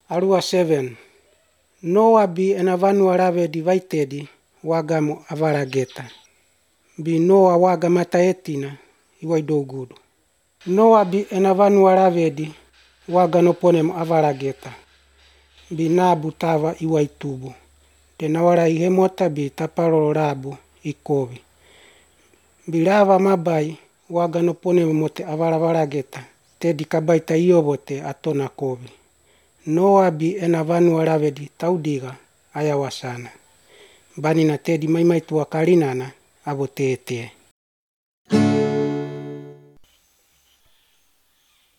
Arua 7. Noa bi ena vanua ravedi vaitedi wagamo avarageta. Bi Noa waga mataetina iwaidogudu. Noa bi ena vanua ravedi waga noponem avarageta. Bi nabu tava iwaitubu. De nawara ihemota bi taparoro rabu ikovi. Bi rava mabai waga noponem mote avaravarageta. Tedi kabaita iovote atona kovi. Noa bi ena vanua ravedi taudiga ayawasana. Banina tedi maimaitua karinana avo tete.